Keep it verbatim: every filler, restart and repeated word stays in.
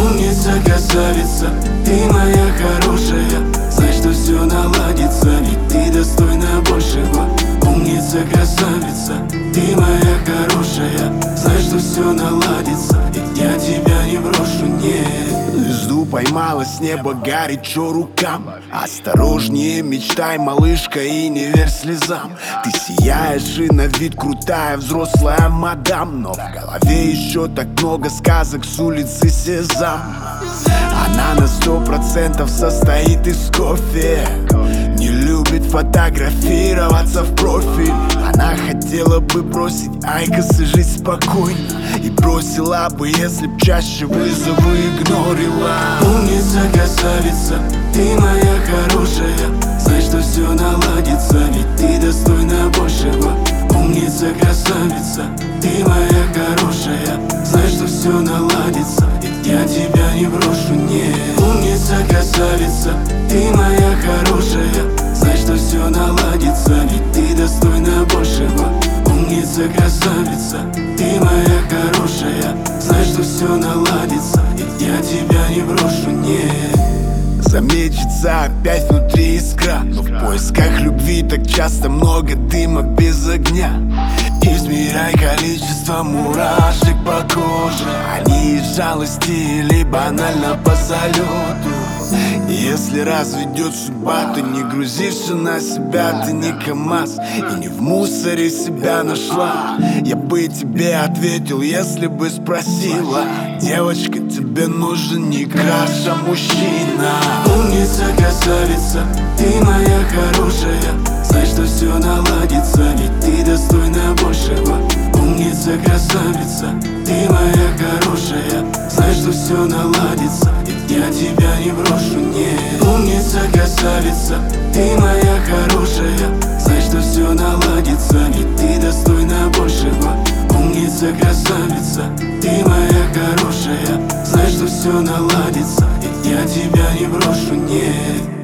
Умница, красавица, ты моя хорошая. Знай, что все наладится, ведь ты достойна большего. Умница, красавица, ты моя хорошая. Знай, что все наладится, ведь я тебя не брошу, нет. Звезду поймала с неба, горячо рукам. Осторожнее мечтай, малышка, и не верь слезам. Ты сияешь и на вид крутая взрослая мадам, но в голове еще так много сказок с улицы Сезам. Она на сто процентов состоит из кофе, не любит фотографироваться в профиль. Она хотела бы бросить айкос и жить спокойно, и бросила бы, если б чаще вызовы игнорила. Умница, красавица, ты моя хорошая. Знай, что все наладится, ведь ты достойна большего. Умница, красавица, ты моя хорошая. Знай, что все наладится, ведь я тебя не брошу, нет. Умница, красавица, ты моя хорошая. Знай, что все наладится, ведь ты достойна большего. Умница, красавица, ты моя хорошая. Знай, что все наладится, ведь я тебя не брошу, нет. Замечется опять внутри искра, но в поисках любви так часто много дыма без огня. Измеряй количество мурашек по коже, они из жалости или банально по залету. Если разведет судьба, то не грузишься на себя, ты не КамАЗ и не в мусоре себя нашла. Я бы тебе ответил, если бы спросила: девочка, тебе нужен не краш, а мужчина. Умница, красавица, ты моя хорошая. Знай, что все наладится, ведь ты достойна большего. Умница, красавица, ты моя хорошая. Знай, что все наладится, ведь я тебя не брошу, нет. Умница, красавица, ты моя хорошая. Знай, что все наладится, ведь ты достойна большего. Умница, красавица, ты моя хорошая. Знай, что все наладится, ведь я тебя не брошу, нет.